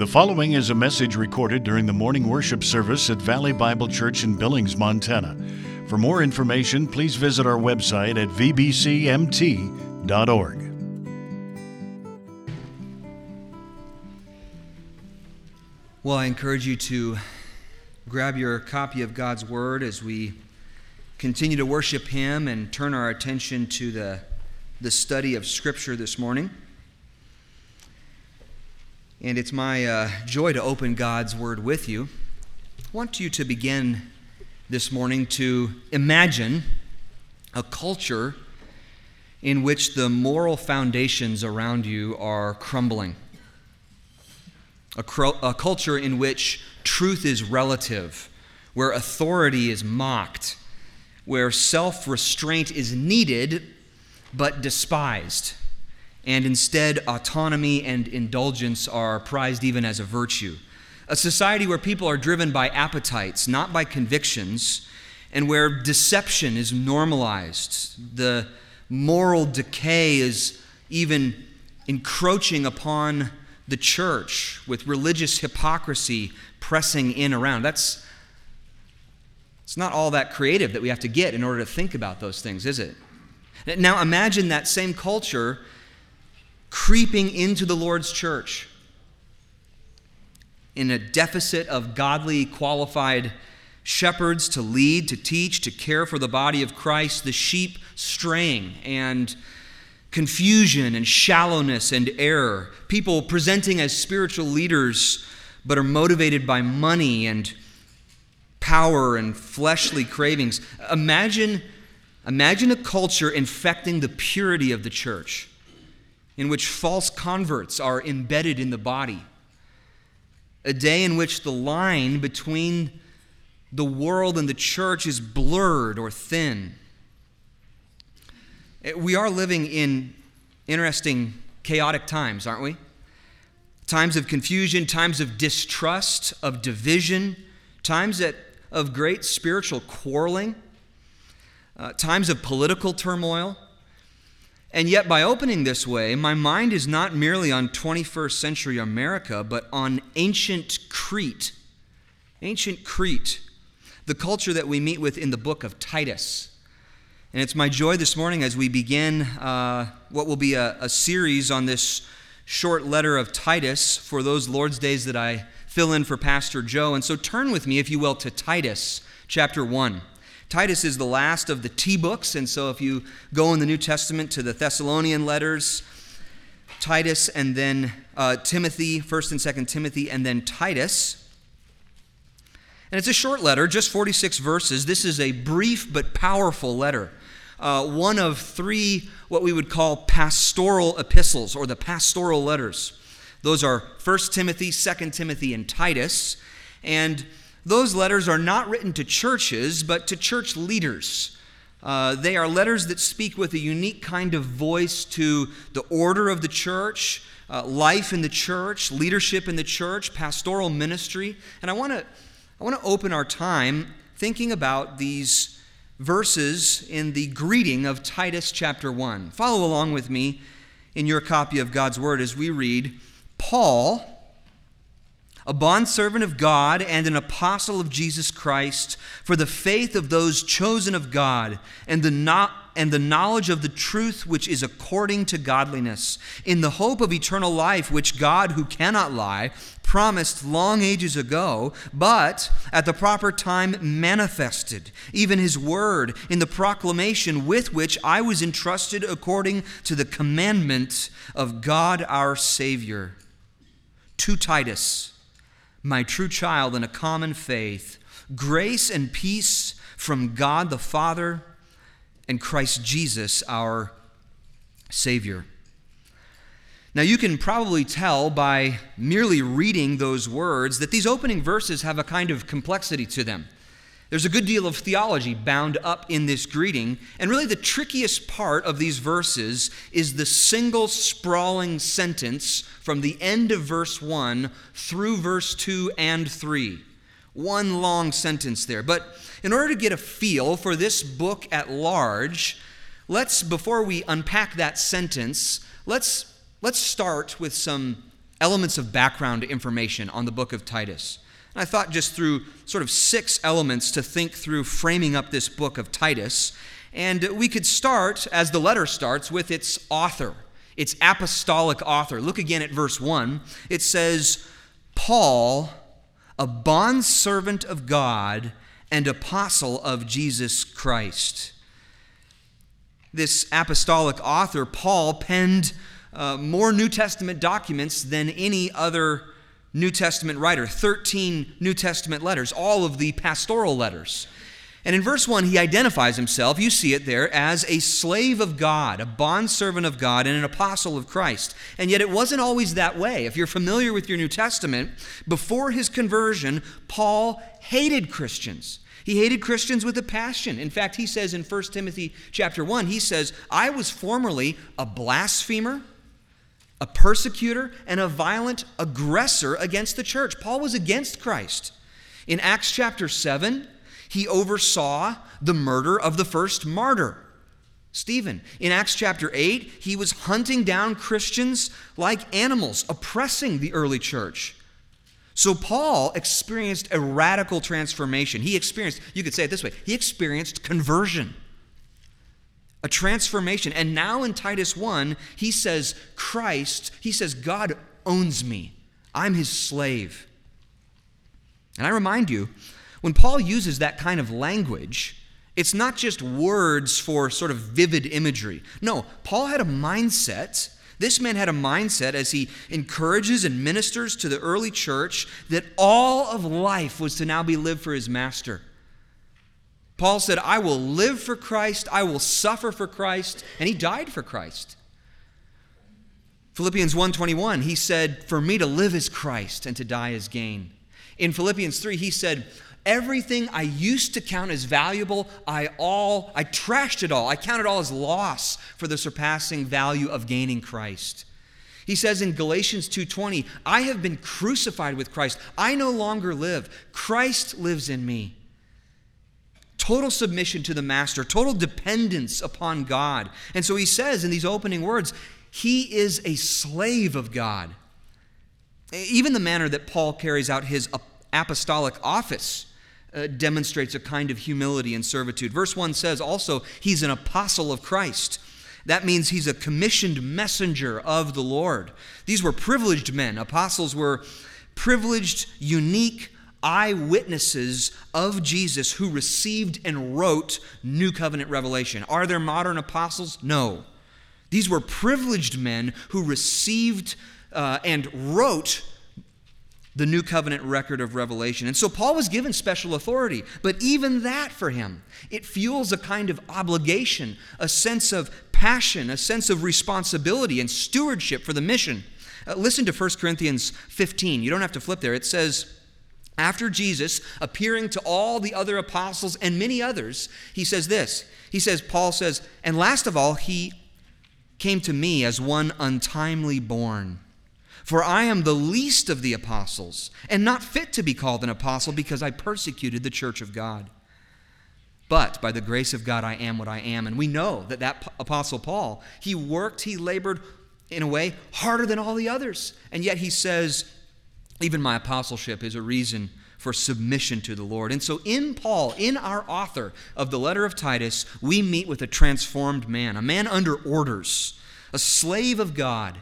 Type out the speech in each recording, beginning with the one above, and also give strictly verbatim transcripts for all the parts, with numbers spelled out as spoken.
The following is a message recorded during the morning worship service at Valley Bible Church in Billings, Montana. For more information, please visit our website at v b c m t dot org. Well, I encourage you to grab your copy of God's Word as we continue to worship Him and turn our attention to the, the study of Scripture this morning. And it's my uh, joy to open God's Word with you. I want you to begin this morning to imagine a culture in which the moral foundations around you are crumbling. A, cro- a culture in which truth is relative, where authority is mocked, where self-restraint is needed but despised, and instead autonomy and indulgence are prized even as a virtue. A society where people are driven by appetites, not by convictions, and where deception is normalized. The moral decay is even encroaching upon the church, with religious hypocrisy pressing in around. That's it's not all that creative that we have to get in order to think about those things, is it? Now imagine that same culture creeping into the Lord's church in a deficit of godly, qualified shepherds to lead, to teach, to care for the body of Christ, the sheep straying, and confusion and shallowness and error. People presenting as spiritual leaders but are motivated by money and power and fleshly cravings. Imagine, imagine a culture infecting the purity of the church, in which false converts are embedded in the body. A day in which the line between the world and the church is blurred or thin. We are living in interesting, chaotic times, aren't we? Times of confusion, times of distrust, of division, times that, of great spiritual quarreling, uh, times of political turmoil. And yet, by opening this way, my mind is not merely on twenty-first century America, but on ancient Crete. Ancient Crete, the culture that we meet with in the book of Titus. And it's my joy this morning as we begin uh, what will be a, a series on this short letter of Titus for those Lord's Days that I fill in for Pastor Joe. And so turn with me, if you will, to Titus chapter one. Titus is the last of the T books, and so if you go in the New Testament to the Thessalonian letters, Titus and then uh, Timothy, First and Second Timothy, and then Titus. And it's a short letter, just forty-six verses. This is a brief but powerful letter. Uh, one of three what we would call pastoral epistles, or the pastoral letters. Those are First Timothy, Second Timothy, and Titus. And those letters are not written to churches, but to church leaders. Uh, they are letters that speak with a unique kind of voice to the order of the church, uh, life in the church, leadership in the church, pastoral ministry. And I want to I want to open our time thinking about these verses in the greeting of Titus chapter one. Follow along with me in your copy of God's Word as we read, Paul, a bondservant of God and an apostle of Jesus Christ, for the faith of those chosen of God and the no- and the knowledge of the truth which is according to godliness, in the hope of eternal life which God, who cannot lie, promised long ages ago, but at the proper time manifested, even His word, in the proclamation with which I was entrusted according to the commandment of God our Savior. To Titus, my true child in a common faith, grace and peace from God the Father and Christ Jesus our Savior. Now you can probably tell by merely reading those words that these opening verses have a kind of complexity to them. There's a good deal of theology bound up in this greeting, and really the trickiest part of these verses is the single sprawling sentence from the end of verse one through verse two and three. One long sentence there. But in order to get a feel for this book at large, let's, before we unpack that sentence, let's, let's start with some elements of background information on the book of Titus. And I thought just through sort of six elements to think through framing up this book of Titus. And we could start, as the letter starts, with its author, its apostolic author. Look again at verse one. It says, Paul, a bondservant of God and apostle of Jesus Christ. This apostolic author, Paul, penned uh, more New Testament documents than any other New Testament writer. thirteen New Testament letters, all of the pastoral letters. And in verse one, he identifies himself, you see it there, as a slave of God, a bondservant of God, and an apostle of Christ. And yet it wasn't always that way. If you're familiar with your New Testament, before his conversion, Paul hated Christians. He hated Christians with a passion. In fact, he says in First Timothy chapter one, he says, I was formerly a blasphemer, a persecutor, and a violent aggressor against the church. Paul was against Christ. In Acts chapter seven, he oversaw the murder of the first martyr, Stephen. In Acts chapter eight, he was hunting down Christians like animals, oppressing the early church. So Paul experienced a radical transformation. He experienced, you could say it this way, he experienced conversion, a transformation. And now in Titus one, he says, Christ, he says, God owns me. I'm his slave. And I remind you, when Paul uses that kind of language, it's not just words for sort of vivid imagery. No, Paul had a mindset. This man had a mindset as he encourages and ministers to the early church that all of life was to now be lived for his master. Paul said, I will live for Christ, I will suffer for Christ, and he died for Christ. Philippians one twenty-one, he said, for me to live is Christ and to die is gain. In Philippians three, he said, everything I used to count as valuable, I all, I trashed it all. I count it all as loss for the surpassing value of gaining Christ. He says in Galatians two twenty, I have been crucified with Christ. I no longer live. Christ lives in me. Total submission to the master, total dependence upon God. And so he says in these opening words, he is a slave of God. Even the manner that Paul carries out his apostolic office Uh, demonstrates a kind of humility and servitude. Verse one says also, he's an apostle of Christ. That means he's a commissioned messenger of the Lord. These were privileged men. Apostles were privileged, unique eyewitnesses of Jesus who received and wrote New Covenant revelation. Are there modern apostles? No. These were privileged men who received uh, and wrote the New Covenant record of Revelation. And so Paul was given special authority, but even that for him, it fuels a kind of obligation, a sense of passion, a sense of responsibility and stewardship for the mission. Uh, listen to First Corinthians fifteen. You don't have to flip there. It says, after Jesus appearing to all the other apostles and many others, he says this. He says, Paul says, and last of all, he came to me as one untimely born. For I am the least of the apostles, and not fit to be called an apostle because I persecuted the church of God. But by the grace of God, I am what I am. And we know that that apostle Paul, he worked, he labored in a way harder than all the others. And yet he says, even my apostleship is a reason for submission to the Lord. And so in Paul, in our author of the letter of Titus, we meet with a transformed man, a man under orders, a slave of God.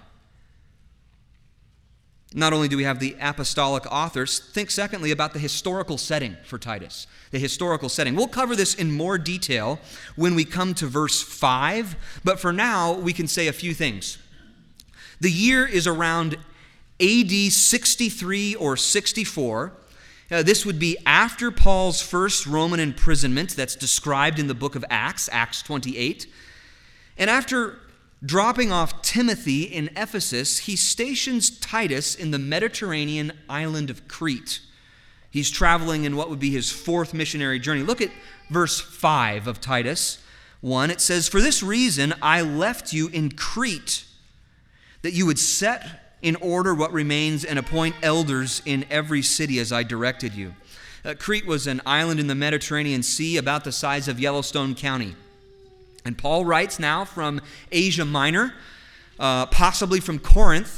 Not only do we have the apostolic authors, think secondly about the historical setting for Titus. The historical setting. We'll cover this in more detail when we come to verse five, but for now we can say a few things. The year is around A D sixty-three or sixty-four. Uh, this would be after Paul's first Roman imprisonment that's described in the book of Acts, Acts twenty-eight. And after dropping off Timothy in Ephesus, he stations Titus in the Mediterranean island of Crete. He's traveling in what would be his fourth missionary journey. Look at verse five of Titus one. It says, for this reason I left you in Crete, that you would set in order what remains and appoint elders in every city as I directed you. Uh, Crete was an island in the Mediterranean Sea about the size of Yellowstone County. And Paul writes now from Asia Minor, uh, possibly from Corinth,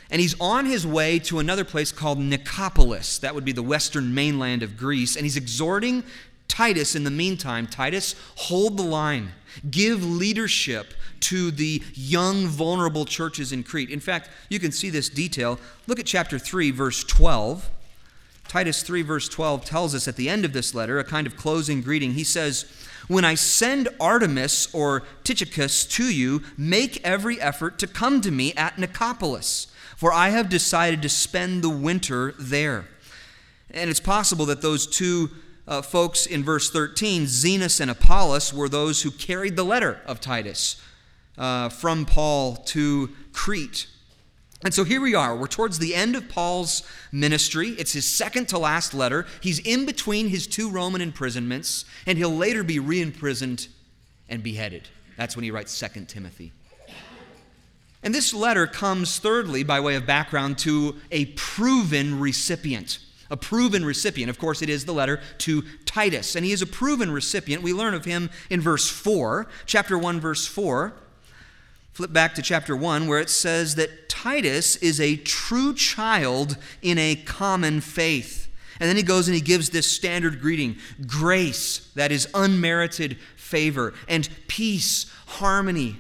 And he's on his way to another place called Nicopolis. That would be the western mainland of Greece. And he's exhorting Titus in the meantime. Titus, hold the line. Give leadership to the young, vulnerable churches in Crete. In fact, you can see this detail. Look at chapter three, verse twelve. Titus three, verse twelve tells us at the end of this letter, a kind of closing greeting. He says, when I send Artemas or Tychicus to you, make every effort to come to me at Nicopolis, for I have decided to spend the winter there. And it's possible that those two uh, folks in verse thirteen, Zenas and Apollos, were those who carried the letter of Titus uh, from Paul to Crete. And so here we are. We're towards the end of Paul's ministry. It's his second to last letter. He's in between his two Roman imprisonments, and he'll later be re-imprisoned and beheaded. That's when he writes Second Timothy. And this letter comes, thirdly, by way of background, to a proven recipient. A proven recipient. Of course, it is the letter to Titus. And he is a proven recipient. We learn of him in verse four, chapter one, verse four. Flip back to chapter one, where it says that Titus is a true child in a common faith. And then he goes and he gives this standard greeting: grace, that is unmerited favor, and peace, harmony,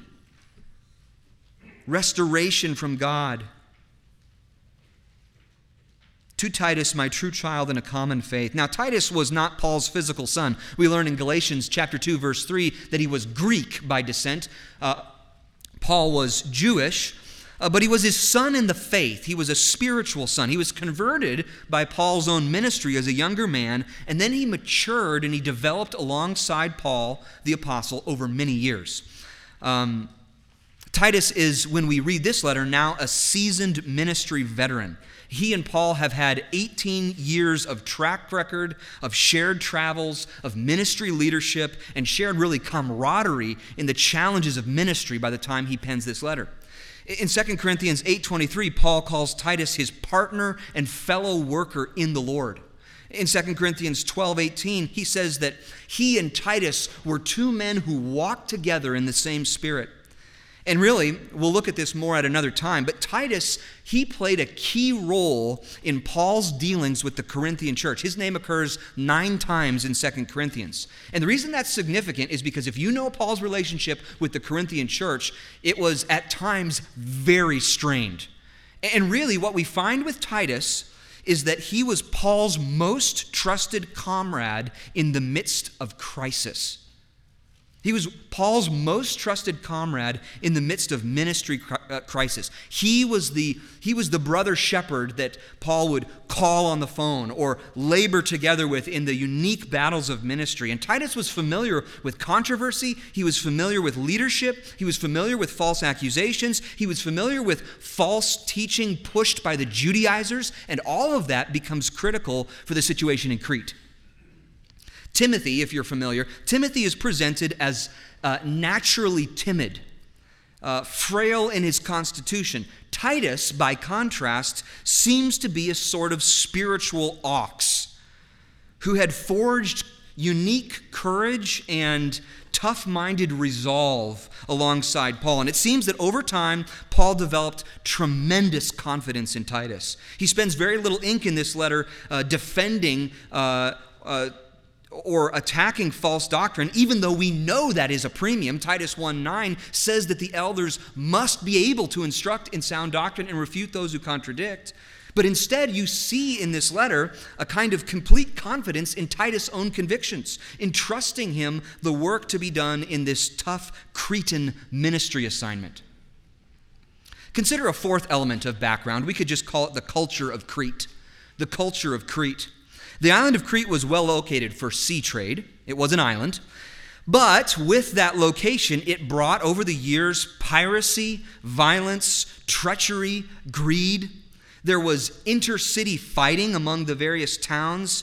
restoration from God. To Titus, my true child in a common faith. Now, Titus was not Paul's physical son. We learn in Galatians chapter two, verse three, that he was Greek by descent. Uh, Paul was Jewish, uh, but he was his son in the faith. He was a spiritual son. He was converted by Paul's own ministry as a younger man, and then he matured and he developed alongside Paul, the apostle, over many years. Um, Titus is, when we read this letter, now a seasoned ministry veteran. He and Paul have had eighteen years of track record, of shared travels, of ministry leadership, and shared really camaraderie in the challenges of ministry by the time he pens this letter. In Second Corinthians eight twenty-three, Paul calls Titus his partner and fellow worker in the Lord. In Second Corinthians twelve eighteen, he says that he and Titus were two men who walked together in the same spirit. And really, we'll look at this more at another time, but Titus, he played a key role in Paul's dealings with the Corinthian church. His name occurs nine times in Second Corinthians. And the reason that's significant is because if you know Paul's relationship with the Corinthian church, it was at times very strained. And really, what we find with Titus is that he was Paul's most trusted comrade in the midst of crisis. He was Paul's most trusted comrade in the midst of ministry crisis. He was the, he was the brother shepherd that Paul would call on the phone or labor together with in the unique battles of ministry. And Titus was familiar with controversy. He was familiar with leadership. He was familiar with false accusations. He was familiar with false teaching pushed by the Judaizers. And all of that becomes critical for the situation in Crete. Timothy, if you're familiar, Timothy is presented as uh, naturally timid, uh, frail in his constitution. Titus, by contrast, seems to be a sort of spiritual ox who had forged unique courage and tough-minded resolve alongside Paul. And it seems that over time, Paul developed tremendous confidence in Titus. He spends very little ink in this letter uh, defending uh, uh, or attacking false doctrine, even though we know that is a premium. Titus one nine says that the elders must be able to instruct in sound doctrine and refute those who contradict. But instead, you see in this letter a kind of complete confidence in Titus' own convictions, entrusting him the work to be done in this tough Cretan ministry assignment. Consider a fourth element of background. We could just call it the culture of Crete. The culture of Crete. The island of Crete was well located for sea trade. It was an island. But with that location, it brought over the years piracy, violence, treachery, greed. There was intercity fighting among the various towns.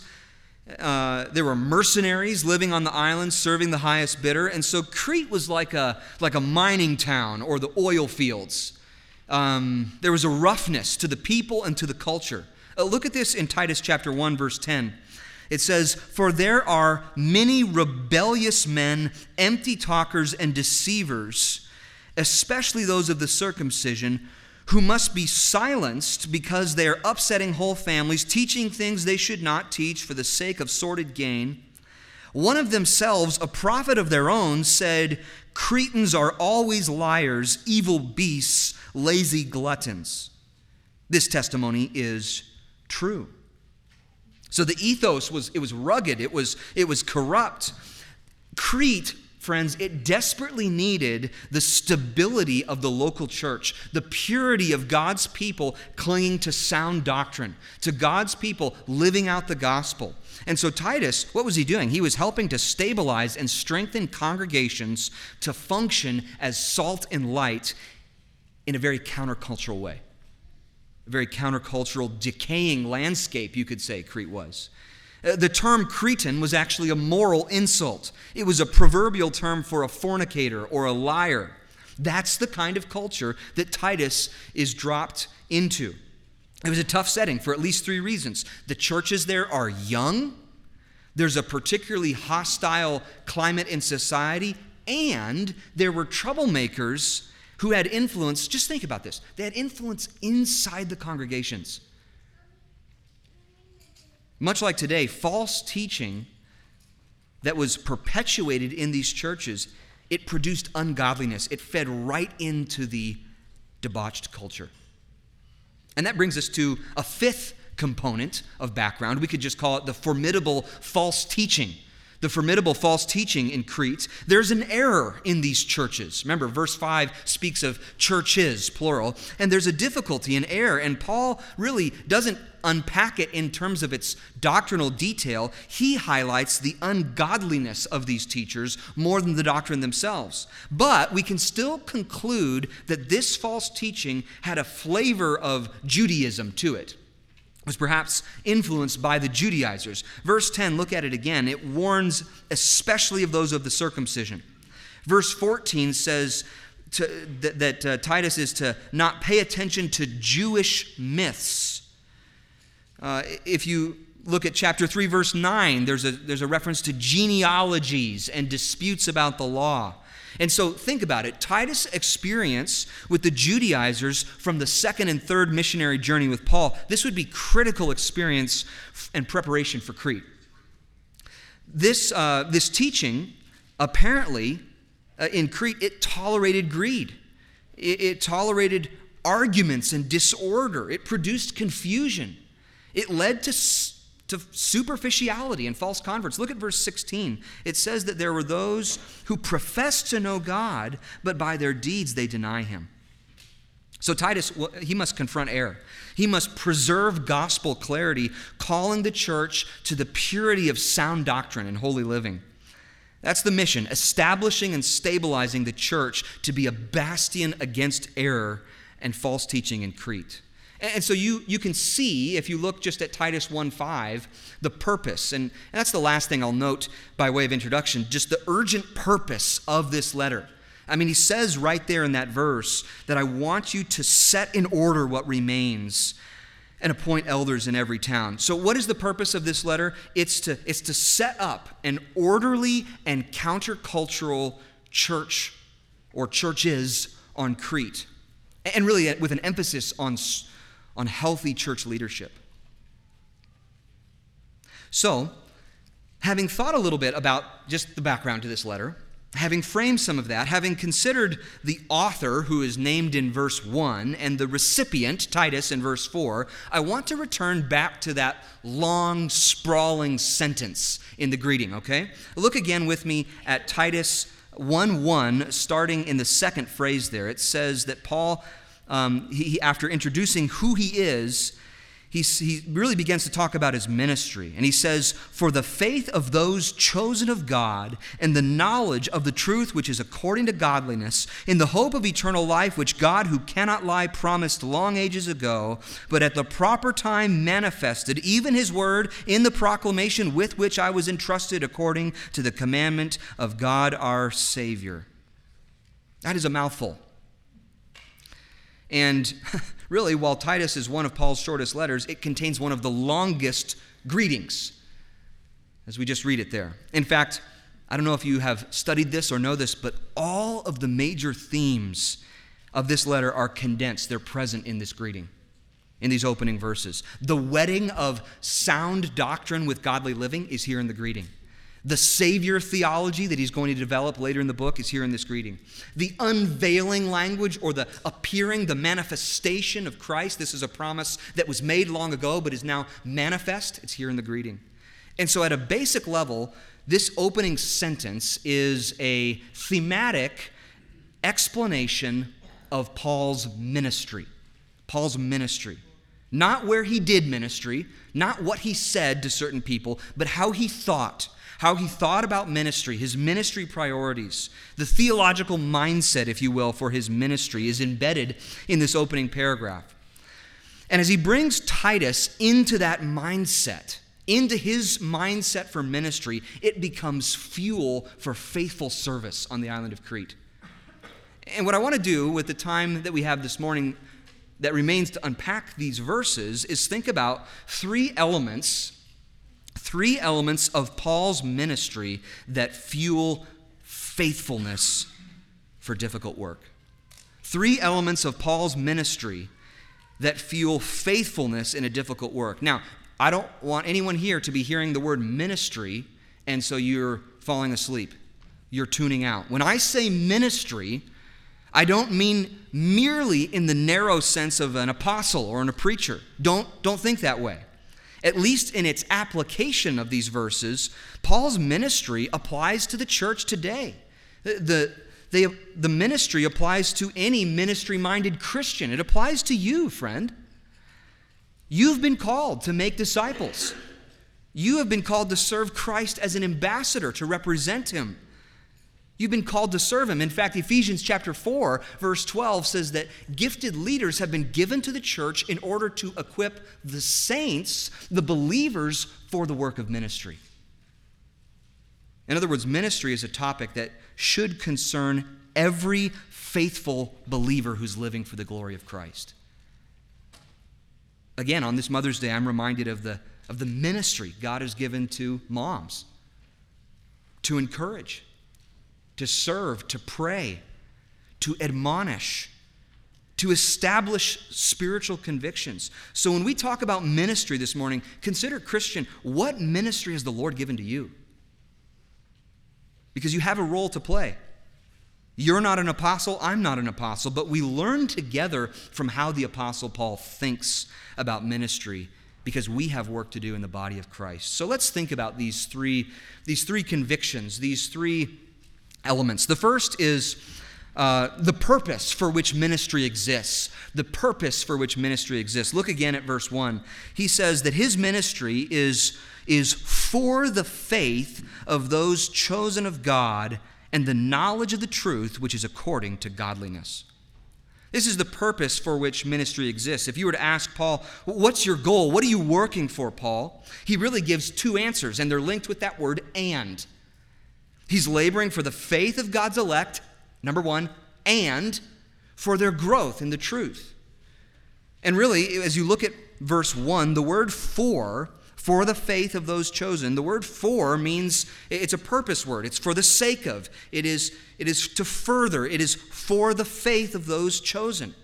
Uh, there were mercenaries living on the island, serving the highest bidder. And so Crete was like a, like a mining town or the oil fields. Um, there was a roughness to the people and to the culture. Uh, look at this in Titus chapter one, verse ten. It says, "For there are many rebellious men, empty talkers and deceivers, especially those of the circumcision, who must be silenced because they are upsetting whole families, teaching things they should not teach for the sake of sordid gain. One of themselves, a prophet of their own, said, Cretans are always liars, evil beasts, lazy gluttons. This testimony is true. So the ethos was, it was rugged, it was, it was corrupt. Crete, friends, it desperately needed the stability of the local church, the purity of God's people clinging to sound doctrine, to God's people living out the gospel. And so Titus, what was he doing? He was helping to stabilize and strengthen congregations to function as salt and light in a very countercultural way. A very countercultural, decaying landscape, you could say, Crete was. Uh, the term Cretan was actually a moral insult. It was a proverbial term for a fornicator or a liar. That's the kind of culture that Titus is dropped into. It was a tough setting for at least three reasons. The churches there are young, there's a particularly hostile climate in society, and there were troublemakers who had influence. Just think about this. They had influence inside the congregations. Much like today, false teaching that was perpetuated in these churches, it produced ungodliness. It fed right into the debauched culture. And that brings us to a fifth component of background. We could just call it the formidable false teaching. The formidable false teaching in Crete. There's an error in these churches. Remember, verse five speaks of churches, plural, and there's a difficulty, an error, and Paul really doesn't unpack it in terms of its doctrinal detail. He highlights the ungodliness of these teachers more than the doctrine themselves. But we can still conclude that this false teaching had a flavor of Judaism to it. Was perhaps influenced by the Judaizers. Verse ten, look at it again. It warns especially of those of the circumcision. Verse fourteen says to, that, that uh, Titus is to not pay attention to Jewish myths. Uh, if you look at chapter three, verse nine, there's a, there's a reference to genealogies and disputes about the law. And so think about it. Titus' experience with the Judaizers from the second and third missionary journey with Paul, this would be critical experience and preparation for Crete. This, uh, this teaching, apparently, uh, in Crete, it tolerated greed. It, it tolerated arguments and disorder. It produced confusion. It led to to superficiality and false converts. Look at verse sixteen. It says that there were those who profess to know God, but by their deeds they deny him. So Titus, he must confront error. He must preserve gospel clarity, calling the church to the purity of sound doctrine and holy living. That's the mission, establishing and stabilizing the church to be a bastion against error and false teaching in Crete. And so you, you can see, if you look just at Titus one five, the purpose. And, and that's the last thing I'll note by way of introduction, just the urgent purpose of this letter. I mean, he says right there in that verse that I want you to set in order what remains and appoint elders in every town. So what is the purpose of this letter? It's to, it's to set up an orderly and countercultural church or churches on Crete. And really with an emphasis on on healthy church leadership. So, having thought a little bit about just the background to this letter, having framed some of that, having considered the author who is named in verse one and the recipient, Titus, in verse four, I want to return back to that long, sprawling sentence in the greeting, okay? Look again with me at Titus one one, starting in the second phrase there. It says that Paul Um, he, after introducing who he is, he, he really begins to talk about his ministry. And he says, for the faith of those chosen of God and the knowledge of the truth which is according to godliness, in the hope of eternal life which God who cannot lie promised long ages ago, but at the proper time manifested, even his word in the proclamation with which I was entrusted according to the commandment of God our Savior. That is a mouthful. And really, while Titus is one of Paul's shortest letters, it contains one of the longest greetings, as we just read it there. In fact, I don't know if you have studied this or know this, but all of the major themes of this letter are condensed. They're present in this greeting, in these opening verses. The wedding of sound doctrine with godly living is here in the greeting. The Savior theology that he's going to develop later in the book is here in this greeting. The unveiling language, or the appearing, the manifestation of Christ, this is a promise that was made long ago but is now manifest. It's here in the greeting. And so at a basic level, this opening sentence is a thematic explanation of Paul's ministry. Paul's ministry. Not where he did ministry, not what he said to certain people, but how he thought. How he thought about ministry, his ministry priorities. The theological mindset, if you will, for his ministry is embedded in this opening paragraph. And as he brings Titus into that mindset, into his mindset for ministry, it becomes fuel for faithful service on the island of Crete. And what I want to do with the time that we have this morning that remains to unpack these verses is think about three elements Three elements of Paul's ministry that fuel faithfulness for difficult work. Three elements of Paul's ministry that fuel faithfulness in a difficult work. Now, I don't want anyone here to be hearing the word ministry and so you're falling asleep. You're tuning out. When I say ministry, I don't mean merely in the narrow sense of an apostle or a preacher. Don't, don't think that way. At least in its application of these verses, Paul's ministry applies to the church today. The, the, the ministry applies to any ministry-minded Christian. It applies to you, friend. You've been called to make disciples. You have been called to serve Christ as an ambassador, to represent him. You've been called to serve him. In fact, Ephesians chapter four, verse twelve says that gifted leaders have been given to the church in order to equip the saints, the believers, for the work of ministry. In other words, ministry is a topic that should concern every faithful believer who's living for the glory of Christ. Again, on this Mother's Day, I'm reminded of the, of the ministry God has given to moms to encourage, to serve, to pray, to admonish, to establish spiritual convictions. So when we talk about ministry this morning, consider, Christian, what ministry has the Lord given to you? Because you have a role to play. You're not an apostle, I'm not an apostle, but we learn together from how the Apostle Paul thinks about ministry, because we have work to do in the body of Christ. So let's think about these three, these three convictions, these three elements. The first is uh, the purpose for which ministry exists. The purpose for which ministry exists. Look again at verse one. He says that his ministry is, is for the faith of those chosen of God and the knowledge of the truth which is according to godliness. This is the purpose for which ministry exists. If you were to ask Paul, what's your goal? What are you working for, Paul? He really gives two answers, and they're linked with that word "and." He's laboring for the faith of God's elect, number one, and for their growth in the truth. And really, as you look at verse one, the word for, for the faith of those chosen, the word for means it's a purpose word. It's for the sake of. It is, it is to further. It is for the faith of those chosen.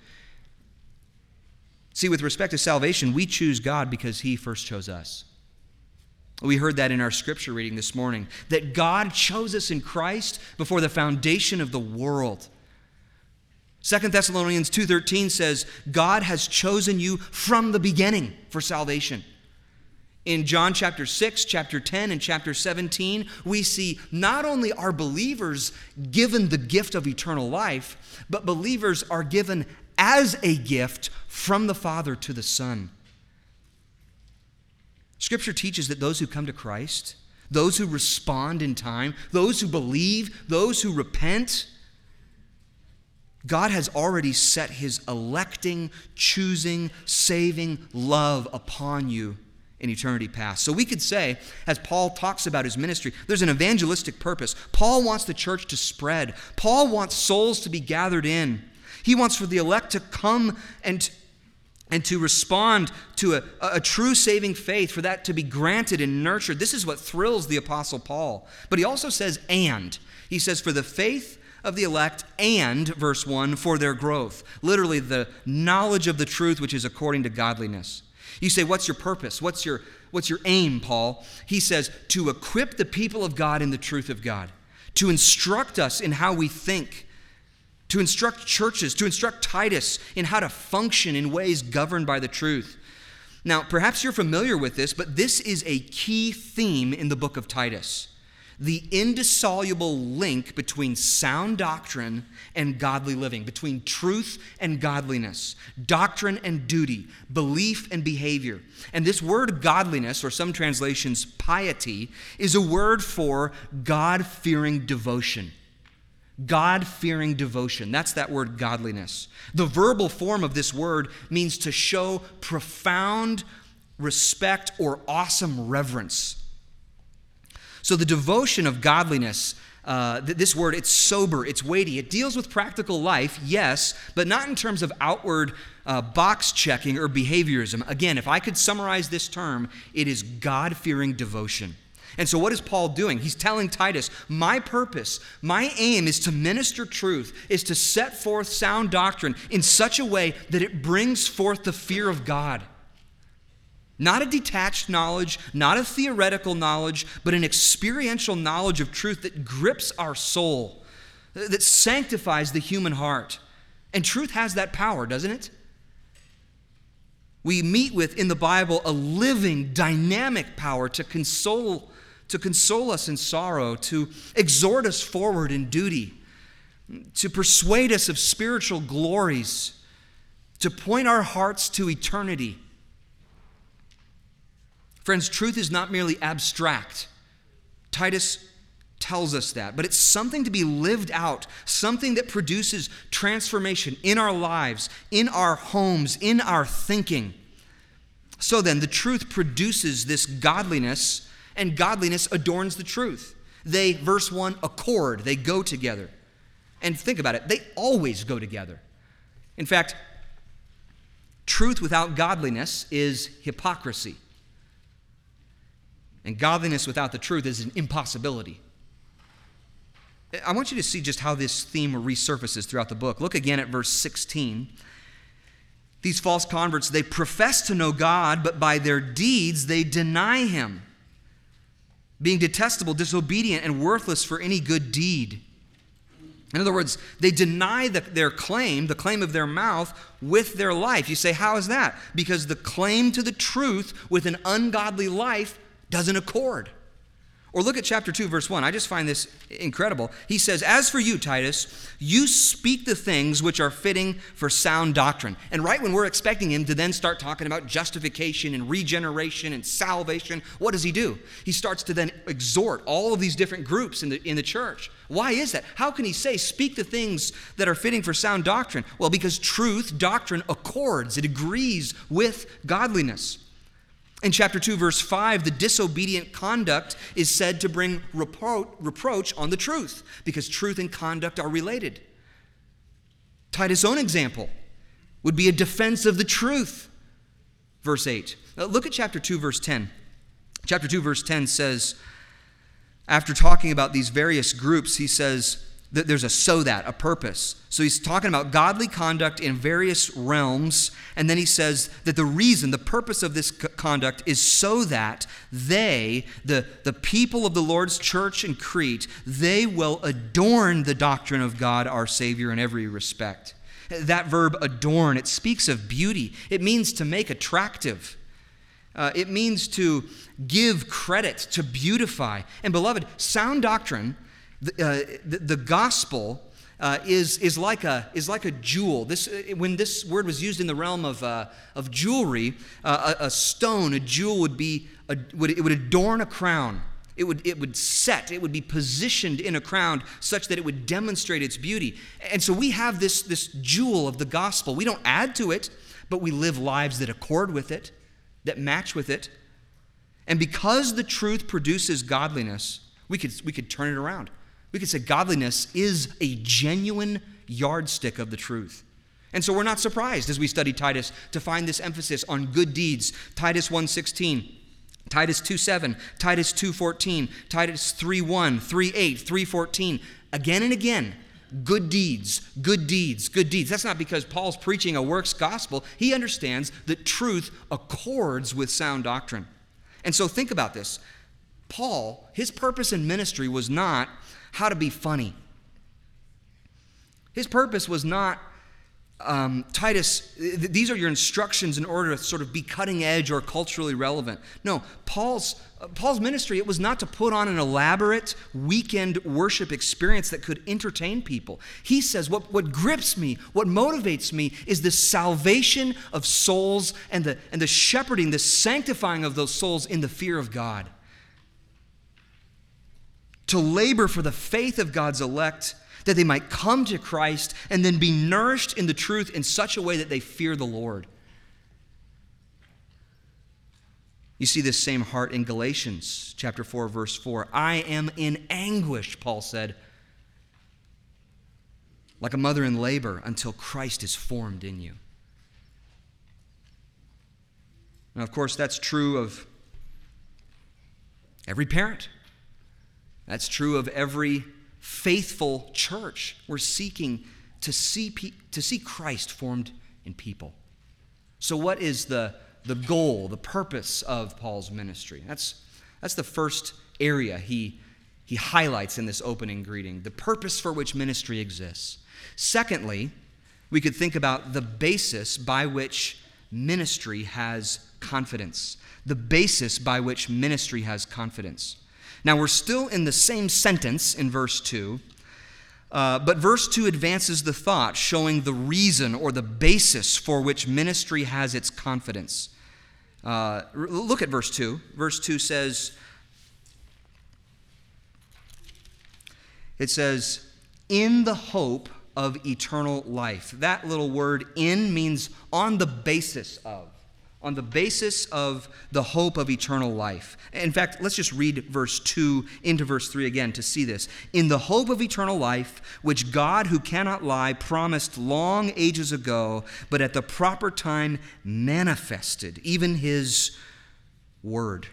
See, with respect to salvation, we choose God because he first chose us. We heard that in our scripture reading this morning, that God chose us in Christ before the foundation of the world. Second Thessalonians two thirteen says, God has chosen you from the beginning for salvation. In John chapter six, chapter ten, and chapter seventeen, we see not only are believers given the gift of eternal life, but believers are given as a gift from the Father to the Son. Scripture teaches that those who come to Christ, those who respond in time, those who believe, those who repent, God has already set his electing, choosing, saving love upon you in eternity past. So we could say, as Paul talks about his ministry, there's an evangelistic purpose. Paul wants the church to spread. Paul wants souls to be gathered in. He wants for the elect to come and And to respond to a, a true saving faith, for that to be granted and nurtured. This is what thrills the Apostle Paul. But he also says, and. He says, for the faith of the elect, and, verse one, for their growth. Literally, the knowledge of the truth which is according to godliness. You say, what's your purpose? What's your, what's your aim, Paul? He says, to equip the people of God in the truth of God, to instruct us in how we think, to instruct churches, to instruct Titus in how to function in ways governed by the truth. Now, perhaps you're familiar with this, but this is a key theme in the book of Titus. The indissoluble link between sound doctrine and godly living, between truth and godliness, doctrine and duty, belief and behavior. And this word godliness, or some translations piety, is a word for God-fearing devotion. God-fearing devotion. That's that word godliness. The verbal form of this word means to show profound respect or awesome reverence. So the devotion of godliness, uh, th- this word, it's sober, it's weighty. It deals with practical life, yes, but not in terms of outward uh, box checking or behaviorism. Again, if I could summarize this term, it is God-fearing devotion. And so what is Paul doing? He's telling Titus, my purpose, my aim is to minister truth, is to set forth sound doctrine in such a way that it brings forth the fear of God. Not a detached knowledge, not a theoretical knowledge, but an experiential knowledge of truth that grips our soul, that sanctifies the human heart. And truth has that power, doesn't it? We meet with, in the Bible, a living, dynamic power to console, to console us in sorrow, to exhort us forward in duty, to persuade us of spiritual glories, to point our hearts to eternity. Friends, truth is not merely abstract. Titus tells us that, but it's something to be lived out, something that produces transformation in our lives, in our homes, in our thinking. So then, the truth produces this godliness, and godliness adorns the truth. They, verse one, accord, they go together. And think about it, they always go together. In fact, truth without godliness is hypocrisy. And godliness without the truth is an impossibility. I want you to see just how this theme resurfaces throughout the book. Look again at verse sixteen. These false converts, they profess to know God, but by their deeds they deny Him, being detestable, disobedient, and worthless for any good deed. In other words, they deny the, their claim, the claim of their mouth, with their life. You say, how is that? Because the claim to the truth with an ungodly life doesn't accord. Or look at chapter two, verse one. I just find this incredible. He says, as for you, Titus, you speak the things which are fitting for sound doctrine. And right when we're expecting him to then start talking about justification and regeneration and salvation, what does he do? He starts to then exhort all of these different groups in the, in the church. Why is that? How can he say, speak the things that are fitting for sound doctrine? Well, because truth, doctrine, accords. It agrees with godliness. In chapter two, verse five, the disobedient conduct is said to bring repro- reproach on the truth, because truth and conduct are related. Titus' own example would be a defense of the truth. Verse eight. Now look at chapter two, verse ten. Chapter two, verse ten says, after talking about these various groups, he says that there's a so that, a purpose. So he's talking about godly conduct in various realms, and then he says that the reason, the purpose of this conduct is so that they, the, the people of the Lord's church in Crete, they will adorn the doctrine of God our Savior in every respect. That verb adorn, it speaks of beauty. It means to make attractive. Uh, it means to give credit, to beautify. And beloved, sound doctrine, the, uh, the, the gospel uh, is, is, like a, is like a jewel. This, when this word was used in the realm of, uh, of jewelry, uh, a, a stone, a jewel would be, a, would, it would adorn a crown. It would, it would set, it would be positioned in a crown such that it would demonstrate its beauty. And so we have this, this jewel of the gospel. We don't add to it, but we live lives that accord with it, that match with it. And because the truth produces godliness, we could, we could turn it around. We could say godliness is a genuine yardstick of the truth. And so we're not surprised as we study Titus to find this emphasis on good deeds. Titus one sixteen, Titus two seven, Titus two fourteen, Titus three one, three eight, three fourteen. Again and again, good deeds, good deeds, good deeds. That's not because Paul's preaching a works gospel. He understands that truth accords with sound doctrine. And so think about this. Paul, his purpose in ministry was not how to be funny. His purpose was not, um, Titus, th- these are your instructions in order to sort of be cutting edge or culturally relevant. No, Paul's, uh, Paul's ministry, it was not to put on an elaborate weekend worship experience that could entertain people. He says, what, what grips me, what motivates me is the salvation of souls and the, and the shepherding, the sanctifying of those souls in the fear of God. To labor for the faith of God's elect, that they might come to Christ and then be nourished in the truth in such a way that they fear the Lord. You see this same heart in Galatians chapter four, verse four. I am in anguish, Paul said, like a mother in labor until Christ is formed in you. Now, of course, that's true of every parent. That's true of every faithful church. We're seeking to see, pe- to see Christ formed in people. So what is the, the goal, the purpose of Paul's ministry? That's, that's the first area he, he highlights in this opening greeting, the purpose for which ministry exists. Secondly, we could think about the basis by which ministry has confidence. The basis by which ministry has confidence. Now, we're still in the same sentence in verse two, uh, but verse two advances the thought, showing the reason or the basis for which ministry has its confidence. Uh, look at verse two. Verse two says, it says, in the hope of eternal life. That little word in means on the basis of. On the basis of the hope of eternal life. In fact, let's just read verse two into verse three again to see this. In the hope of eternal life, which God, who cannot lie, promised long ages ago, but at the proper time manifested, even his word.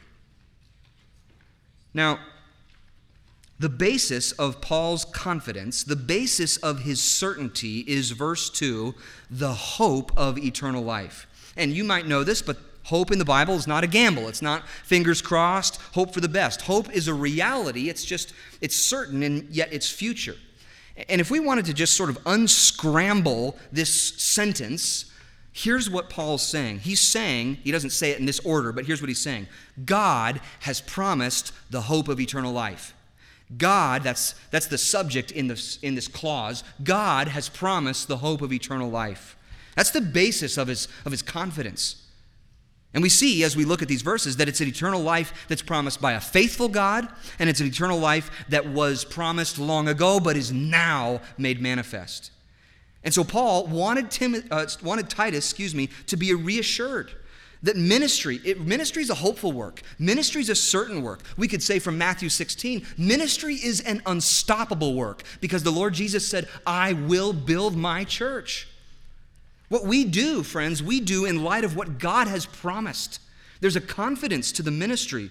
Now, the basis of Paul's confidence, the basis of his certainty is verse two, the hope of eternal life. And you might know this, but hope in the Bible is not a gamble. It's not fingers crossed, hope for the best. Hope is a reality. It's just, it's certain, and yet it's future. And if we wanted to just sort of unscramble this sentence, here's what Paul's saying. He's saying, he doesn't say it in this order, but here's what he's saying. God has promised the hope of eternal life. God, that's, that's the subject in this, in this clause, God has promised the hope of eternal life. That's the basis of his, of his confidence. And we see, as we look at these verses, that it's an eternal life that's promised by a faithful God, and it's an eternal life that was promised long ago, but is now made manifest. And so Paul wanted, Tim, uh, wanted Titus, excuse me, to be reassured that ministry, it, ministry is a hopeful work. Ministry is a certain work. We could say from Matthew sixteen, ministry is an unstoppable work, because the Lord Jesus said, I will build my church. What we do, friends, we do in light of what God has promised. There's a confidence to the ministry,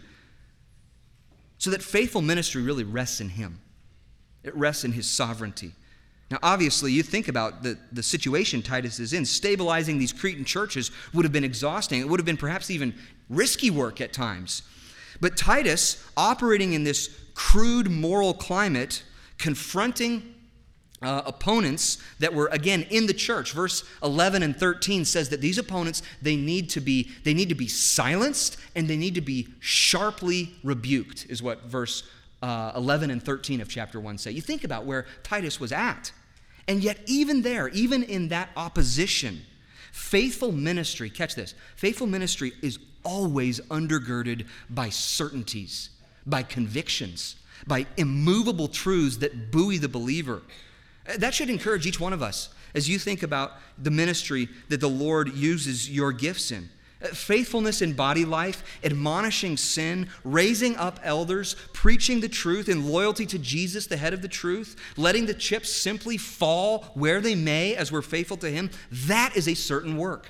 so that faithful ministry really rests in Him. It rests in His sovereignty. Now, obviously, you think about the, the situation Titus is in. Stabilizing these Cretan churches would have been exhausting. It would have been perhaps even risky work at times. But Titus, operating in this crude moral climate, confronting Uh, opponents that were, again, in the church. Verse eleven and thirteen says that these opponents, they need to be, they need to be silenced and they need to be sharply rebuked, is what verse uh, eleven and thirteen of chapter one say. You think about where Titus was at. And yet even there, even in that opposition, faithful ministry, catch this, faithful ministry is always undergirded by certainties, by convictions, by immovable truths that buoy the believer. That should encourage each one of us as you think about the ministry that the Lord uses your gifts in. Faithfulness in body life, admonishing sin, raising up elders, preaching the truth in loyalty to Jesus, the head of the truth, letting the chips simply fall where they may as we're faithful to Him. That is a certain work.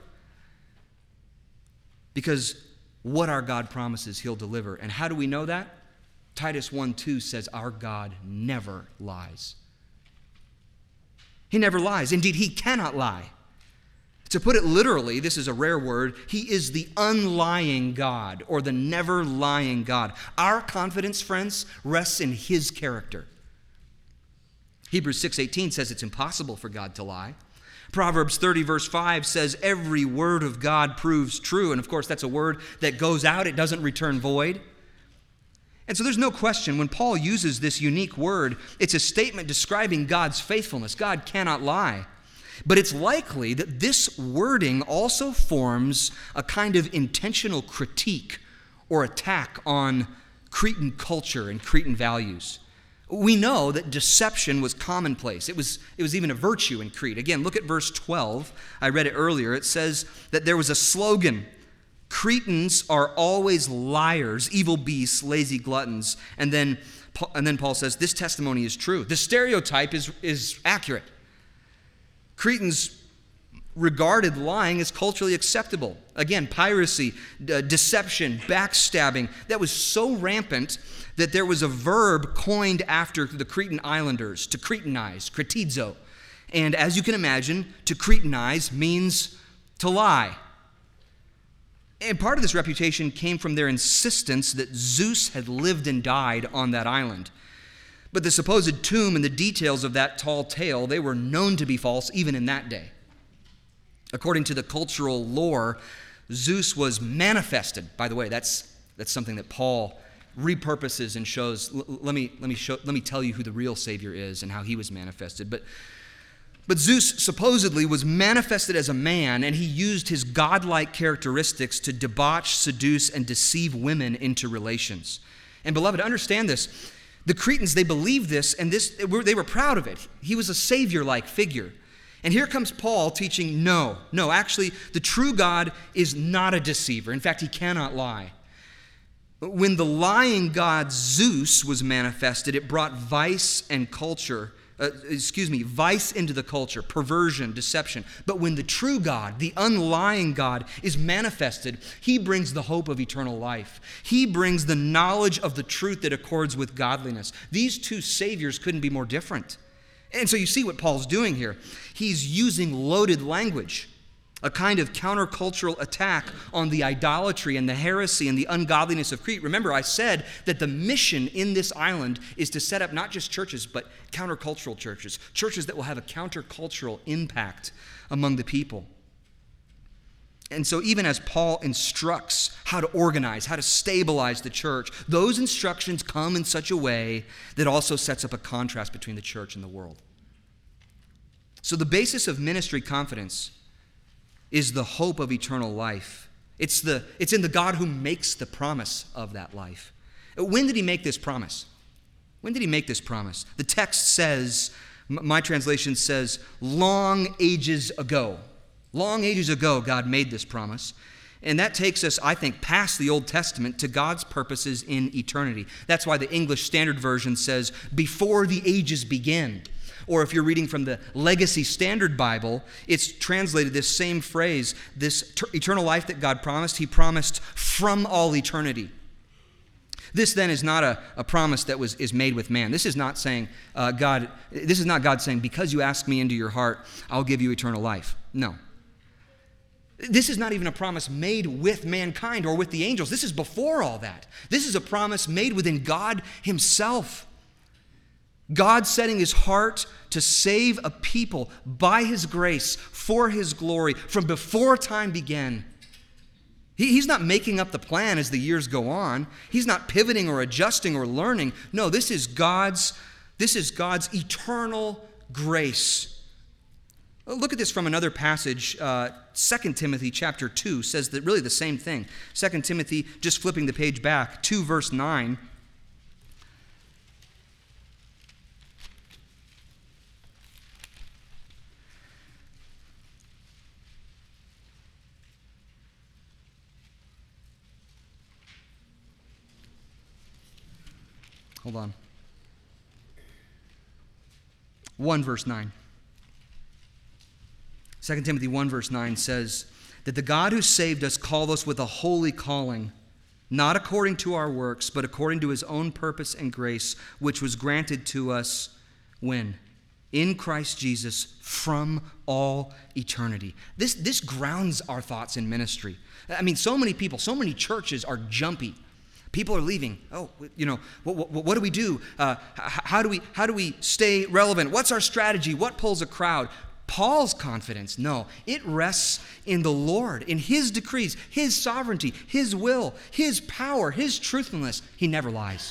Because what our God promises, He'll deliver. And how do we know that? Titus one two says our God never lies. He never lies. Indeed, he cannot lie. To put it literally, this is a rare word, he is the unlying God, or the never lying God. Our confidence, friends, rests in his character. Hebrews six eighteen says it's impossible for God to lie. Proverbs thirty verse five says every word of God proves true. And of course, that's a word that goes out, it doesn't return void. And so there's no question, when Paul uses this unique word, it's a statement describing God's faithfulness. God cannot lie. But it's likely that this wording also forms a kind of intentional critique or attack on Cretan culture and Cretan values. We know that deception was commonplace. It was, it was even a virtue in Crete. Again, look at verse twelve. I read it earlier. It says that there was a slogan, Cretans are always liars, evil beasts, lazy gluttons. And then, and then Paul says, this testimony is true. The stereotype is, is accurate. Cretans regarded lying as culturally acceptable. Again, piracy, uh, deception, backstabbing, that was so rampant that there was a verb coined after the Cretan islanders, to Cretanize, kretizo. And as you can imagine, to Cretanize means to lie. And part of this reputation came from their insistence that Zeus had lived and died on that island. But the supposed tomb and the details of that tall tale, they were known to be false even in that day. According to the cultural lore, Zeus was manifested. By the way, that's, that's something that Paul repurposes and shows. L- let me, let me show, let me tell you who the real Savior is and how he was manifested. But, but Zeus supposedly was manifested as a man, and he used his godlike characteristics to debauch, seduce, and deceive women into relations. And beloved, understand this. The Cretans, they believed this, and this they were proud of it. He was a Savior-like figure. And here comes Paul teaching, no, no, actually, the true God is not a deceiver. In fact, he cannot lie. When the lying god Zeus was manifested, it brought vice and culture, uh, excuse me, vice into the culture, perversion, deception. But when the true God, the unlying God, is manifested, he brings the hope of eternal life. He brings the knowledge of the truth that accords with godliness. These two saviors couldn't be more different. And so you see what Paul's doing here. He's using loaded language, a kind of countercultural attack on the idolatry and the heresy and the ungodliness of Crete. Remember, I said that the mission in this island is to set up not just churches, but countercultural churches, churches that will have a countercultural impact among the people. And so even as Paul instructs how to organize, how to stabilize the church, those instructions come in such a way that also sets up a contrast between the church and the world. So the basis of ministry confidence is the hope of eternal life. It's, the, it's in the God who makes the promise of that life. When did he make this promise? When did he make this promise? The text says, my translation says, long ages ago. Long ages ago, God made this promise. And that takes us, I think, past the Old Testament to God's purposes in eternity. That's why the English Standard Version says, before the ages begin. Or if you're reading from the Legacy Standard Bible, it's translated this same phrase, this ter- eternal life that God promised, he promised from all eternity. This then is not a, a promise that was is made with man. This is not saying, uh, God, this is not God saying, because you ask me into your heart, I'll give you eternal life. No. This is not even a promise made with mankind or with the angels. This is before all that. This is a promise made within God himself. God setting his heart to save a people by his grace, for his glory, from before time began. He, he's not making up the plan as the years go on. He's not pivoting or adjusting or learning. No, this is God's, this is God's eternal grace. Look at this from another passage. Uh, Second Timothy chapter two says that really the same thing. Second Timothy, just flipping the page back, two verse nine. Hold on. one verse nine. Second Timothy one verse nine says that the God who saved us called us with a holy calling, not according to our works, but according to his own purpose and grace, which was granted to us when? in Christ Jesus from all eternity. This, this grounds our thoughts in ministry. I mean, so many people, so many churches are jumpy. People are leaving. Oh, you know, what, what, what do we do? Uh, how do we, how do we stay relevant? What's our strategy? What pulls a crowd? Paul's confidence, no, it rests in the Lord, in His decrees, His sovereignty, His will, His power, His truthfulness. He never lies.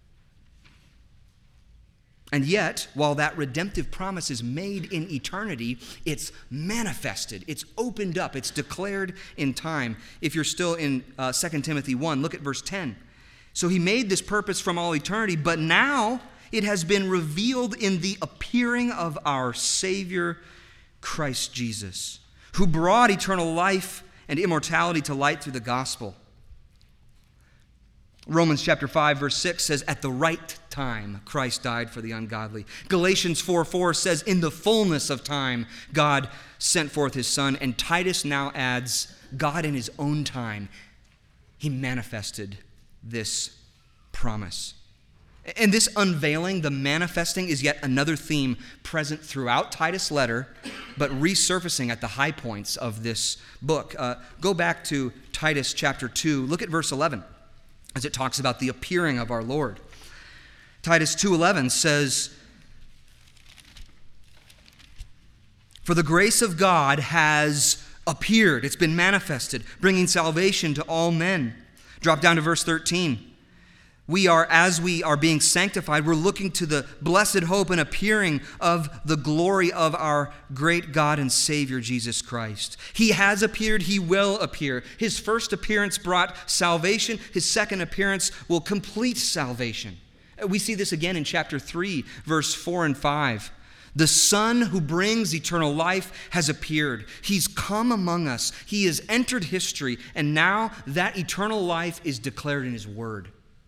And yet, while that redemptive promise is made in eternity, it's manifested, it's opened up, it's declared in time. If you're still in uh, Second Timothy one, look at verse ten. So He made this purpose from all eternity, but now it has been revealed in the appearing of our Savior, Christ Jesus, who brought eternal life and immortality to light through the gospel. Romans chapter five, verse six says, at the right time, Christ died for the ungodly. Galatians four four says, in the fullness of time, God sent forth His Son. And Titus now adds, God in His own time, He manifested this promise. And this unveiling, the manifesting, is yet another theme present throughout Titus' letter, but resurfacing at the high points of this book. Uh, go back to Titus chapter two. Look at verse eleven as it talks about the appearing of our Lord. Titus two eleven says, for the grace of God has appeared. It's been manifested, bringing salvation to all men. Drop down to verse thirteen. We are, as we are being sanctified, we're looking to the blessed hope and appearing of the glory of our great God and Savior, Jesus Christ. He has appeared, He will appear. His first appearance brought salvation. His second appearance will complete salvation. We see this again in chapter three, verse four and five. The Son who brings eternal life has appeared. He's come among us. He has entered history, and now that eternal life is declared in His Word.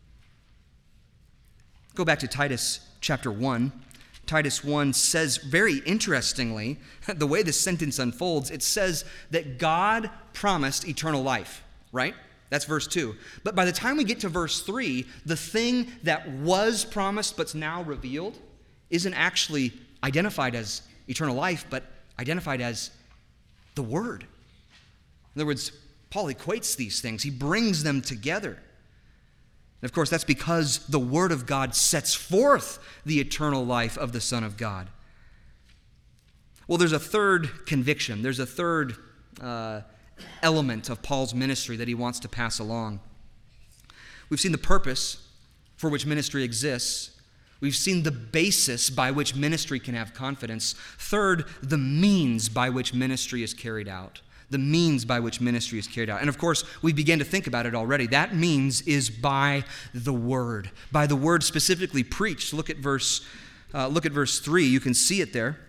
Go back to Titus chapter one. Titus one says very interestingly, the way this sentence unfolds, it says that God promised eternal life, right? That's verse two. But by the time we get to verse three, the thing that was promised but's now revealed isn't actually identified as eternal life, but identified as the Word. In other words, Paul equates these things. He brings them together. And of course, that's because the Word of God sets forth the eternal life of the Son of God. Well, there's a third conviction. There's a third uh, element of Paul's ministry that he wants to pass along. We've seen the purpose for which ministry exists. We've seen the basis by which ministry can have confidence. Third, the means by which ministry is carried out. The means by which ministry is carried out. And of course, we began to think about it already. That means is by the Word. By the Word specifically preached. Look at verse, uh, look at verse three. You can see it there.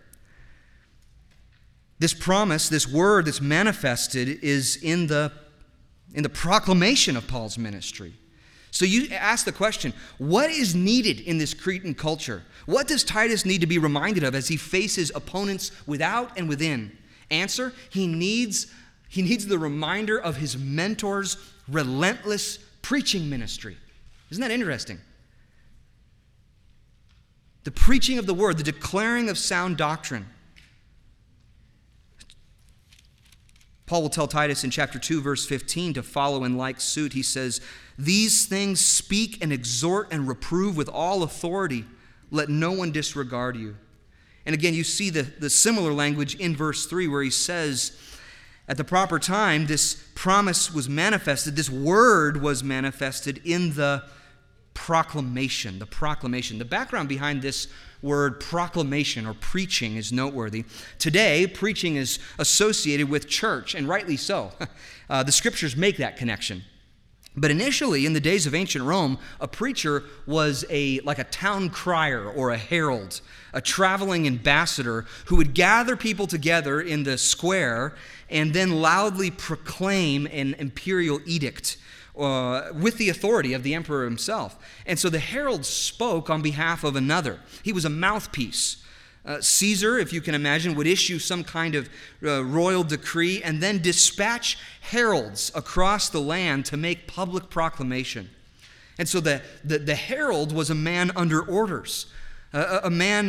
This promise, this Word that's manifested is in the, in the proclamation of Paul's ministry. So you ask the question, what is needed in this Cretan culture? What does Titus need to be reminded of as he faces opponents without and within? Answer, he needs, he needs the reminder of his mentor's relentless preaching ministry. Isn't that interesting? The preaching of the Word, the declaring of sound doctrine. Paul will tell Titus in chapter two, verse fifteen, to follow in like suit. He says, these things speak and exhort and reprove with all authority. Let no one disregard you. And again, you see the, the similar language in verse three where he says, at the proper time, this promise was manifested, this Word was manifested in the proclamation, the proclamation. The background behind this word proclamation or preaching is noteworthy. Today, preaching is associated with church, and rightly so. Uh, the Scriptures make that connection. But initially, in the days of ancient Rome, a preacher was a like a town crier or a herald, a traveling ambassador who would gather people together in the square and then loudly proclaim an imperial edict uh, with the authority of the emperor himself. And so the herald spoke on behalf of another. He was a mouthpiece. Uh, Caesar, if you can imagine, would issue some kind of uh, royal decree and then dispatch heralds across the land to make public proclamation. And so the, the, the herald was a man under orders, uh, a man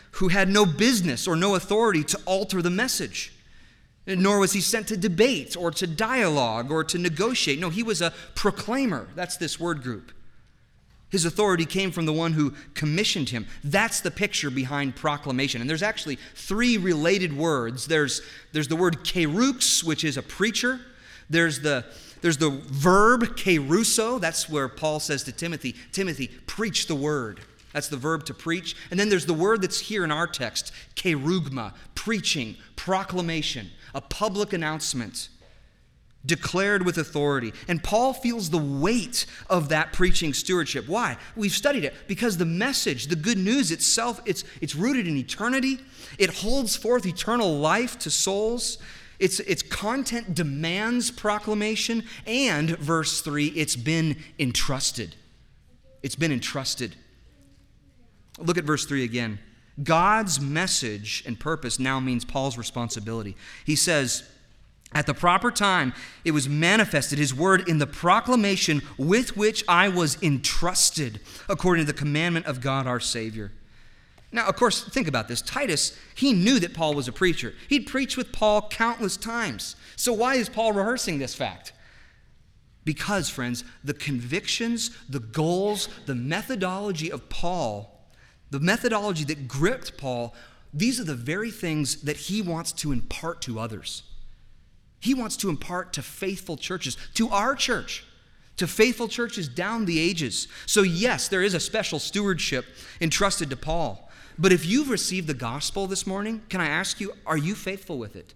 who had no business or no authority to alter the message. Nor was he sent to debate or to dialogue or to negotiate. No, he was a proclaimer. That's this word group. His authority came from the one who commissioned him. That's the picture behind proclamation. And there's actually three related words. There's, there's the word kerux, which is a preacher. There's the, there's the verb keruso. That's where Paul says to Timothy, Timothy, preach the word. That's the verb to preach. And then there's the word that's here in our text, kerugma, preaching, proclamation, a public announcement, declared with authority. And Paul feels the weight of that preaching stewardship. Why? We've studied it because the message, the good news itself, it's, it's rooted in eternity. It holds forth eternal life to souls. Its, its content demands proclamation. And, verse three, it's been entrusted. It's been entrusted. Look at verse three again. God's message and purpose now means Paul's responsibility. He says, at the proper time, it was manifested, his word, in the proclamation with which I was entrusted, according to the commandment of God our Savior. Now, of course, think about this. Titus, he knew that Paul was a preacher. He'd preached with Paul countless times. So why is Paul rehearsing this fact? Because, friends, the convictions, the goals, the methodology of Paul, the methodology that gripped Paul, these are the very things that he wants to impart to others. He wants to impart to faithful churches, to our church, to faithful churches down the ages. So yes, there is a special stewardship entrusted to Paul. But if you've received the gospel this morning, can I ask you, are you faithful with it?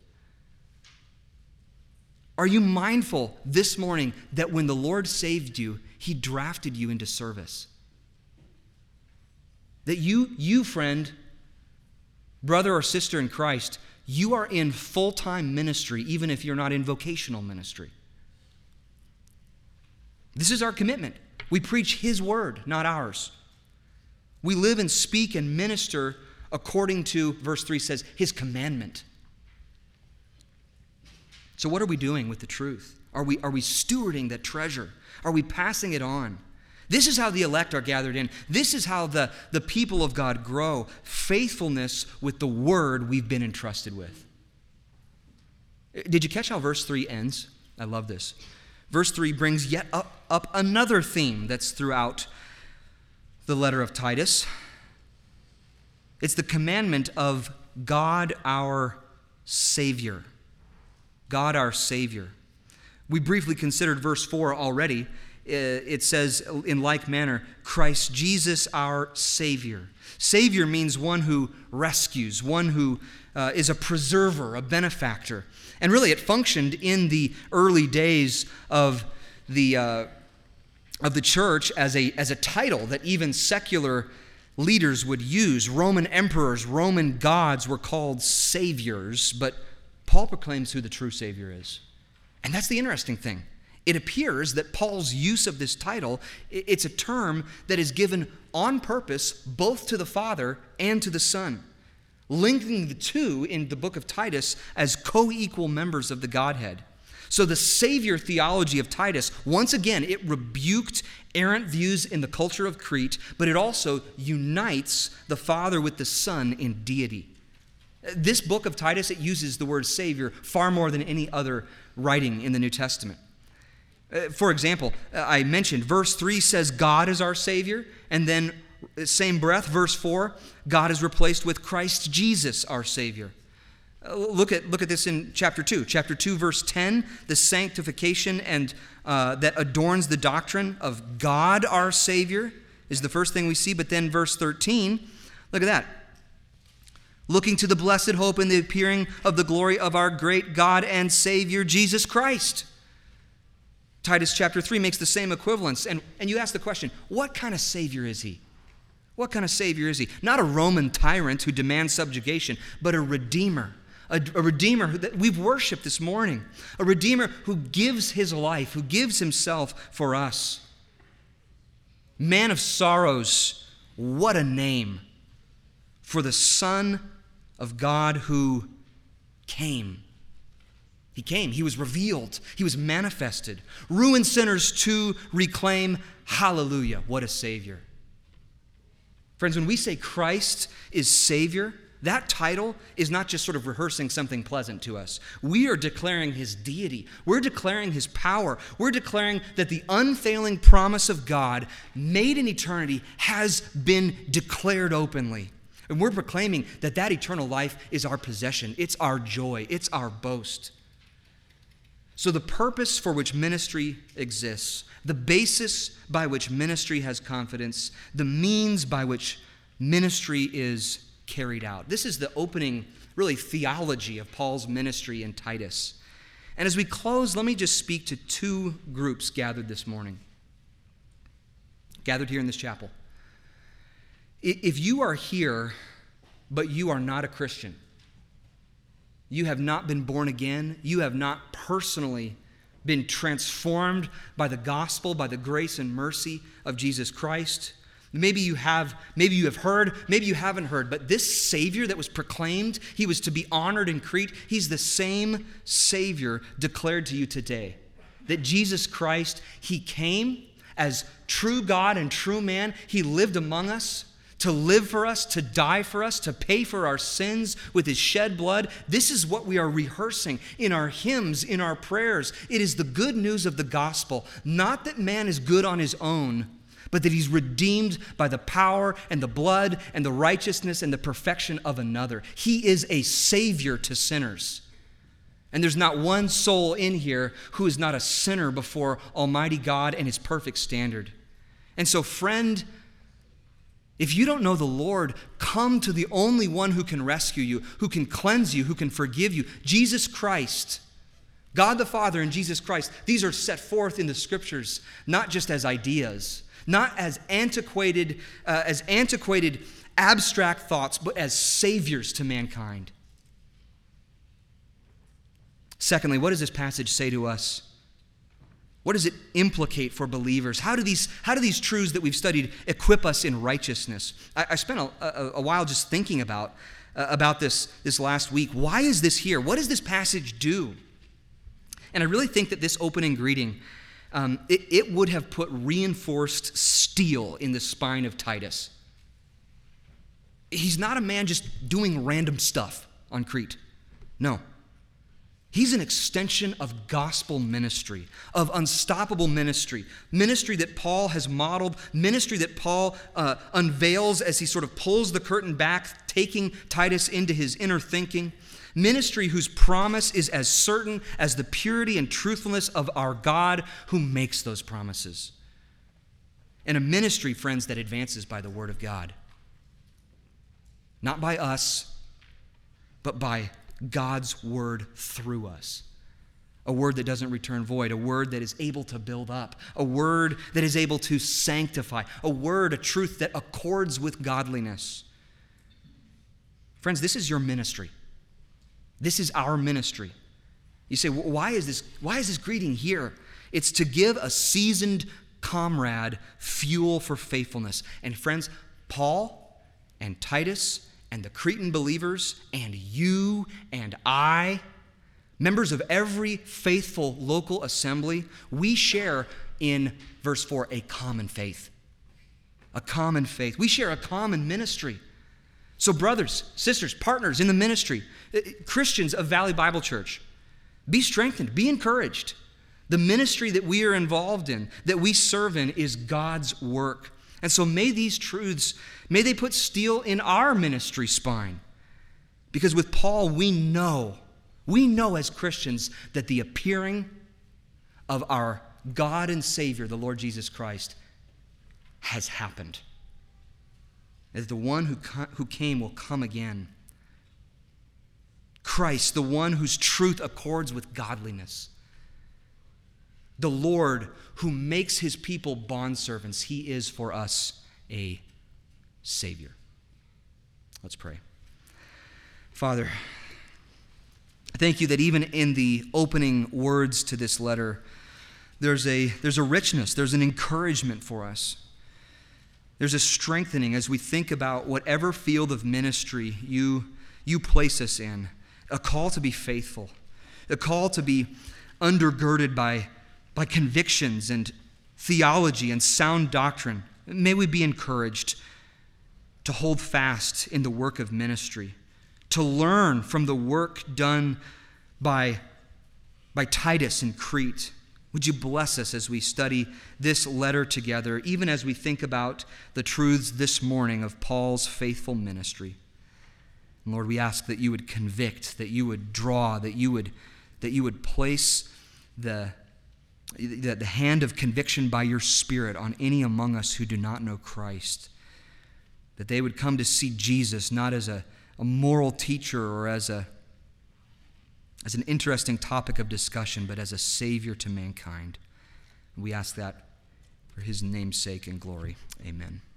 Are you mindful this morning that when the Lord saved you, he drafted you into service? That you, you friend, brother or sister in Christ, you are in full-time ministry, even if you're not in vocational ministry. This is our commitment. We preach his word, not ours. We live and speak and minister according to, verse three says, his commandment. So what are we doing with the truth? Are we, are we stewarding that treasure? Are we passing it on? This is how the elect are gathered in. This is how the, the people of God grow. Faithfulness with the word we've been entrusted with. Did you catch how verse three ends? I love this. Verse three brings yet up, up another theme that's throughout the letter of Titus. It's the commandment of God our Savior. God our Savior. We briefly considered verse four already. It says in like manner, Christ Jesus our Savior. Savior means one who rescues, one who uh, is a preserver, a benefactor. And really it functioned in the early days of the, uh, of the church as a, as a title that even secular leaders would use. Roman emperors, Roman gods were called saviors, but Paul proclaims who the true Savior is. And that's the interesting thing. It appears that Paul's use of this title, it's a term that is given on purpose both to the Father and to the Son, linking the two in the book of Titus as co-equal members of the Godhead. So the Savior theology of Titus, once again, it rebuked errant views in the culture of Crete, but it also unites the Father with the Son in deity. This book of Titus, it uses the word Savior far more than any other writing in the New Testament. Uh, for example, uh, I mentioned verse three says God is our Savior, and then same breath, verse four, God is replaced with Christ Jesus our Savior. Uh, look at look at this in chapter two. Chapter two, verse ten, the sanctification and uh, that adorns the doctrine of God our Savior is the first thing we see. But then verse thirteen, look at that. Looking to the blessed hope and the appearing of the glory of our great God and Savior, Jesus Christ. Titus chapter three makes the same equivalence. And, and you ask the question, what kind of Savior is he? What kind of Savior is he? Not a Roman tyrant who demands subjugation, but a Redeemer. A, a Redeemer who, that we've worshiped this morning. A Redeemer who gives his life, who gives himself for us. Man of sorrows, what a name for the Son of God who came. He came. He was revealed. He was manifested. Ruined sinners to reclaim. Hallelujah. What a Savior. Friends, when we say Christ is Savior, that title is not just sort of rehearsing something pleasant to us. We are declaring his deity. We're declaring his power. We're declaring that the unfailing promise of God made in eternity has been declared openly. And we're proclaiming that that eternal life is our possession. It's our joy. It's our boast. So the purpose for which ministry exists, the basis by which ministry has confidence, the means by which ministry is carried out. This is the opening, really, theology of Paul's ministry in Titus. And as we close, let me just speak to two groups gathered this morning, gathered here in this chapel. If you are here, but you are not a Christian, you have not been born again, you have not personally been transformed by the gospel, by the grace and mercy of Jesus Christ, Maybe you have, maybe you have heard, maybe you haven't heard, but this Savior that was proclaimed, he was to be honored in Crete, he's the same Savior declared to you today. That Jesus Christ, he came as true God and true man. He lived among us to live for us, to die for us, to pay for our sins with his shed blood. This is what we are rehearsing in our hymns, in our prayers. It is the good news of the gospel, not that man is good on his own, but that he's redeemed by the power and the blood and the righteousness and the perfection of another. He is a Savior to sinners. And there's not one soul in here who is not a sinner before Almighty God and his perfect standard. And so, friend, if you don't know the Lord, come to the only one who can rescue you, who can cleanse you, who can forgive you, Jesus Christ. God the Father and Jesus Christ. These are set forth in the Scriptures, not just as ideas, not as antiquated, uh, as antiquated abstract thoughts, but as saviors to mankind. Secondly, what does this passage say to us? What does it implicate for believers? How do these, how do these truths that we've studied equip us in righteousness? I, I spent a, a, a while just thinking about, uh, about this, this last week. Why is this here? What does this passage do? And I really think that this opening greeting, um, it, it would have put reinforced steel in the spine of Titus. He's not a man just doing random stuff on Crete. No. He's an extension of gospel ministry, of unstoppable ministry, ministry that Paul has modeled, ministry that Paul uh, unveils as he sort of pulls the curtain back, taking Titus into his inner thinking, ministry whose promise is as certain as the purity and truthfulness of our God who makes those promises. And a ministry, friends, that advances by the word of God. Not by us, but by God's word through us. A word that doesn't return void, a word that is able to build up, a word that is able to sanctify, a word, a truth that accords with godliness. Friends, this is your ministry. This is our ministry. You say, why is this, why is this greeting here? It's to give a seasoned comrade fuel for faithfulness. And friends, Paul and Titus and the Cretan believers, and you and I, members of every faithful local assembly, we share in, verse four, a common faith. A common faith. We share a common ministry. So brothers, sisters, partners in the ministry, Christians of Valley Bible Church, be strengthened, be encouraged. The ministry that we are involved in, that we serve in, is God's work. And so may these truths, may they put steel in our ministry spine. Because with Paul, we know, we know as Christians that the appearing of our God and Savior, the Lord Jesus Christ, has happened. That the one who, who came will come again. Christ, the one whose truth accords with godliness. The Lord who makes his people bondservants, he is for us a Savior. Let's pray. Father, thank you that even in the opening words to this letter, there's a, there's a richness, there's an encouragement for us. There's a strengthening as we think about whatever field of ministry you, you place us in. A call to be faithful, a call to be undergirded by by convictions and theology and sound doctrine. May we be encouraged. to hold fast in the work of ministry, to learn from the work done by, by Titus in Crete. Would you bless us as we study this letter together, even as we think about the truths this morning of Paul's faithful ministry? And Lord, we ask that you would convict, that you would draw, that you would, that you would place the, the, the hand of conviction by your Spirit on any among us who do not know Christ, that they would come to see Jesus not as a, a moral teacher or as a as an interesting topic of discussion, but as a Savior to mankind. We ask that for his name's sake and glory. Amen.